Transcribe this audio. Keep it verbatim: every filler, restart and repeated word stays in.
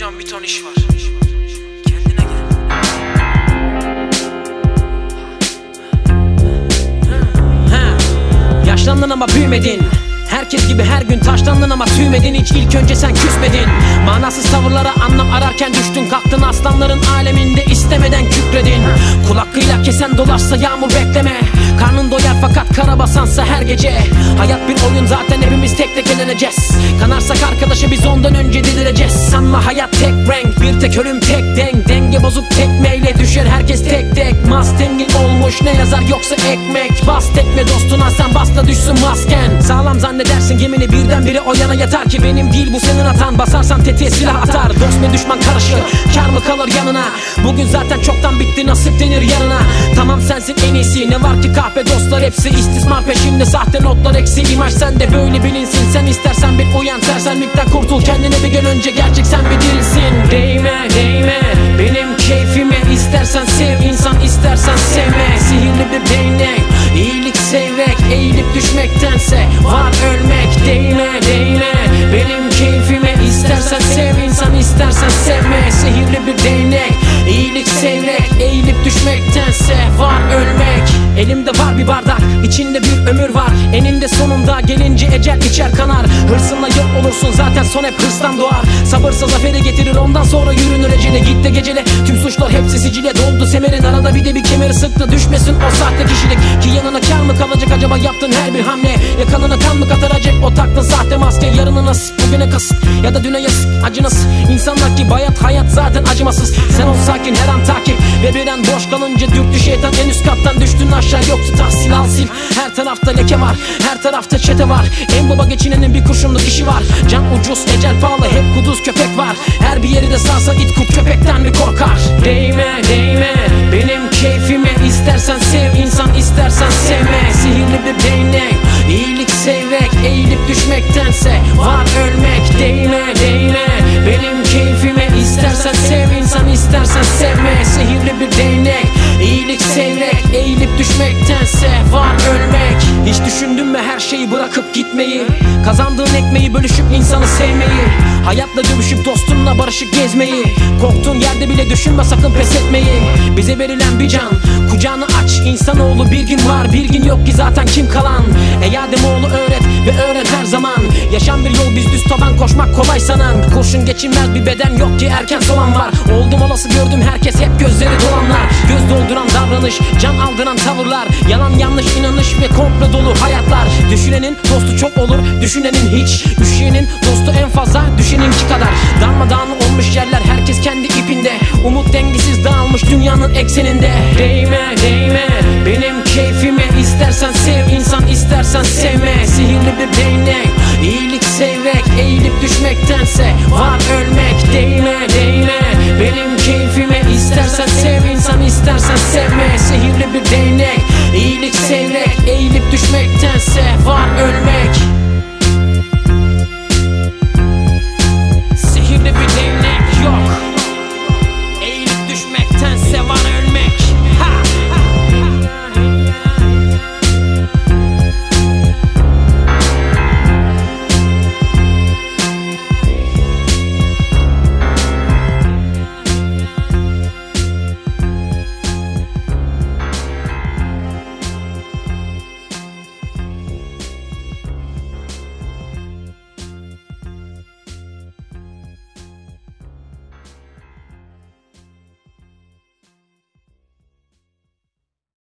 milyon bir ton iş var. Kendine gel. Ha. Yaşlandın ama büyümedin. Herkes gibi her gün taşlandın ama tüymedin. Hiç ilk önce sen küsmedin. Manasız tavırlara anlam ararken düştün kalktın. Aslanların aleminde istemeden kükredin. Kul hakkıyla kesen dolarsa yağmur bekleme. Karnın doyar fakat kara basansa her gece. Hayat bir oyun zaten hepimiz tek tek eleneceğiz. Kanarsak arkadaşı biz ondan önce delireceğiz. Sanma hayat tek renk, bir tek ölüm tek denk. Denge bozuk tekmeyle düşer herkes tek tek. Mustangin olmuş ne yazar yoksa ekmek. Bas tekme dostuna sen bas da düşsün masken. Sağlam zannedersin gemini birdenbire o yana yatar ki benim değil bu senin hatan. Basarsan tetiğe silah atar. Dost ve düşman karışır, kar mı kalır yanına. Bugün zaten çoktan bitti, nasip denir yarına. Tamam sensin en iyisi, ne var ki kahpe dostlar hepsi istismar peşinde. Sahte notlar eksi, imaj sende böyle bilinsin. Sen istersen bir uyan, sersemlikten kurtul. Kendine bir gün önce gerçek sen bir dilsin. Değme değme benim keyfime, istersen sev insan istersen sevme. Sihirli bir değnek, iyilik sevrek. Eğilip düşmektense var ölmek. Değme değme benim keyfime, istersen sev insan istersen sevme. Sihirli bir değnek, iyilik sevrek. Eğilip düşmektense var ölmek. Elimde var bir bardak, içinde bir ömür var. Eninde sonunda gelince ecel içer kanar. Hırsınla yok olursun zaten son hep hırstan doğar. Sabırsa zaferi getirir ondan sonra yürünür ecele. Git de gecele tüm suçlar hepsi sicile doldu semerin. Arada bir de bir kemeri sıktı düşmesin o sahte kişilik. Ki yanına kar mı kalacak acaba yaptığın her bir hamle. Yakanına kan mı kataracak o taktın sahte maske. Yarını nasip bugüne kasıt ya da düne yazık acı nasıl. İnsanlar ki bayat hayat zaten acımasız. Sen ol sakin her an takip ve bir an boş kalınca dürttü şeytan. En üst kattan düştün aşağı yoktu tahsil al sil. Her tarafta leke var, her tarafta çete var. En baba geçinenin bir kurşunluk işi var. Can ucuz ecel pahalı hep kuduz köpek var. Her bir yeri de sarsa it kurt köpekten mi korkar? Değme değme benim keyfime, istersen sev insan istersen sevme. Sihirli bir değnek, iyilik sevrek. Eğilip düşmektense var ölmek. Değme değme benim keyfime, istersen sev insan istersen sevme. Sihirli bir değnek, iyilik sevrek. Eğilip düşmektense var ölmek. Hiç düşündün mü her şeyi bırakıp gitmeyi? Kazandığın ekmeği bölüşüp insanı sevmeyi. Hayatla dövüşüp dostunla barışık gezmeyi. Korktuğun yerde bile düşünme sakın pes etmeyi. Bize verilen bir can, kucağını aç. İnsanoğlu bir gün var bir gün yok ki zaten kim kalan. Ey Ademoğlu öğret ve öğren her zaman. Yaşam bir yol biz düz taban koşmak kolay sanan. Kurşun geçilmez bir beden yok ki erken soğan var. Oldum olası gördüm herkes hep gözleri dolanlar. Göz dolduran davranış, can aldıran tavırlar. Yalan yanlış inanış ve komplo dolu hayatlar. Düşünenin dostu çok olur, düşünenin hiç. Üşüyenin dostu en fazla düşeninki kadar. Darmadağın olmuş yerler herkes kendi ipinde. Umut dengesiz dağılmış dünyanın ekseninde. Değme değme benim keyfime, istersen sev insan istersen sevme. Sihirli bir değnek, iyilik sevrek. Eğilip düşmektense var ölmek. Değme değme benim keyfime, istersen sev insan istersen sevme. Sihirli bir değnek,